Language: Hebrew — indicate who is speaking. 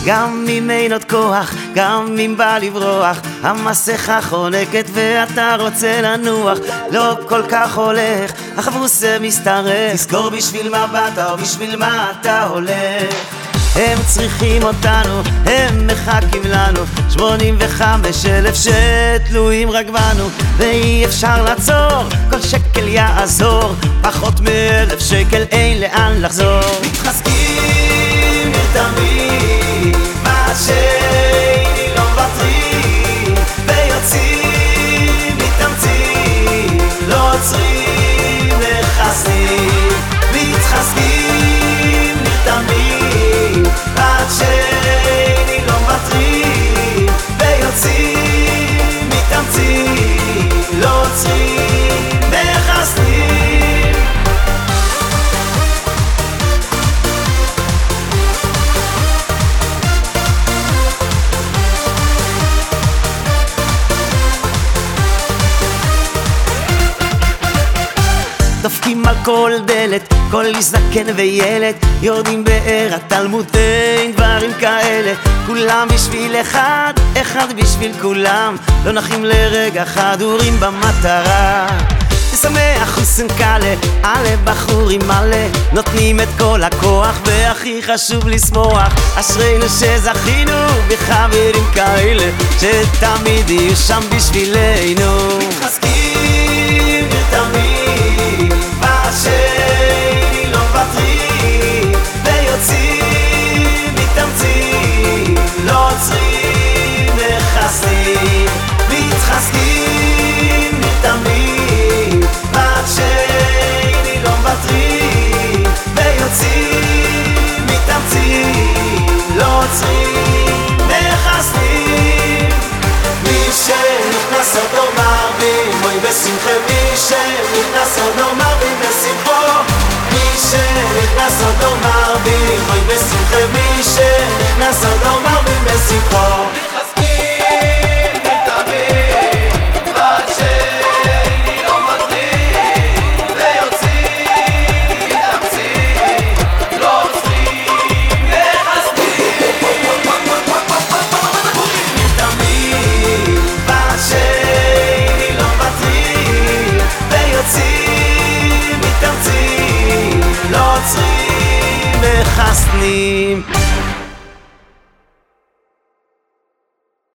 Speaker 1: גם אם אין עוד כוח, גם אם בא לברוח, המסכה חונקת ואתה רוצה לנוח. לא כל כך הולך, החבוסה מסתרק, תזכור בשביל מה באת או בשביל מה אתה הולך. הם צריכים אותנו, הם מחכים לנו, 85,000 שתלויים רק בנו, ואי אפשר לעצור, כל שקל יעזור, פחות מ1,000 שקל אין לאן לחזור. מתחזקים נרתמים, מה שהנה לא מוותרים, ויוצאים מתאמצים, לא עוצרים מחסנים. מתחזקים נרתמים, עד שהנה לא מוותרים, ויוצאים מתאמצים, לא עוצרים מחסנים. דופקים על כל דלת, כל איש זקן וילד, יורדים באר התלמוד, אין דברים כאלה. כולם בשביל אחד, אחד בשביל כולם, לא נחים לרגע, חדורים במטרה. שמח וסנקלה, עלה בחורים מלא, נותנים את כל הכוח, והכי חשוב לשמוח. אשרינו שזכינו בחברים כאלה, שתמיד יהיו שם בשבילנו. מתחזקים נרתמים, מה שהנה לא מוותרים, ויוצאים מתאמצים, לא עוצרים מחסנים. מתחזקים נרתמים, מה שהנה לא מוותרים, ויוצאים מתאמצים, לא עוצרים מחסנים. מי שנכנס עוד מרבים, אוי בשמחה. מי שנכנס עוד מרבים בשמחו, מי שנכנס עוד מרבים, אוי בשמחה. מי שנכנס עוד מרבים בשמחו. לא עוצרים מחסנים.